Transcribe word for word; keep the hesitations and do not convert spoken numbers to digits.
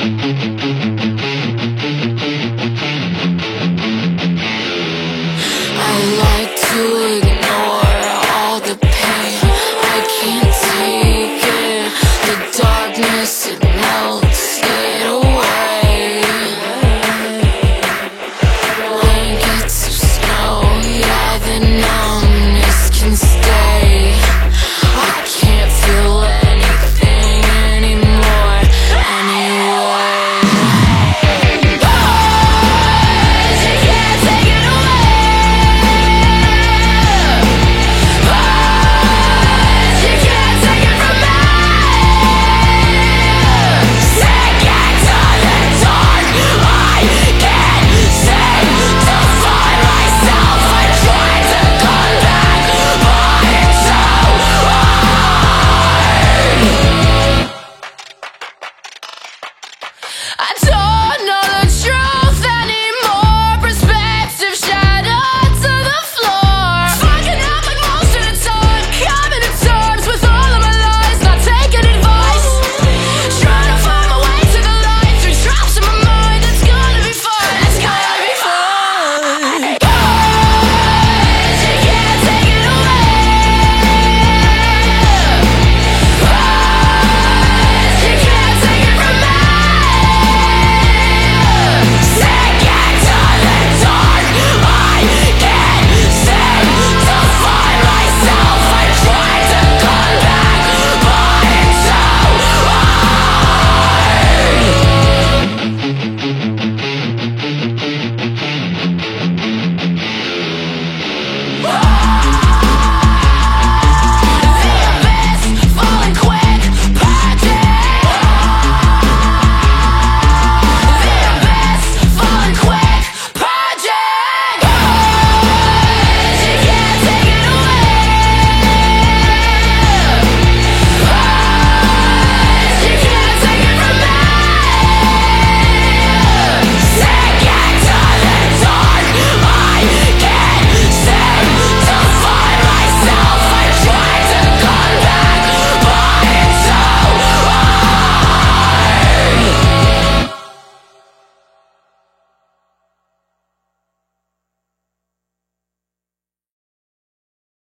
I like to ignore all the pain. I can't take it. The darkness, it melts it away. Blankets of snow, yeah, the numbness can stay. I can't feel anything anymore, anyway. I told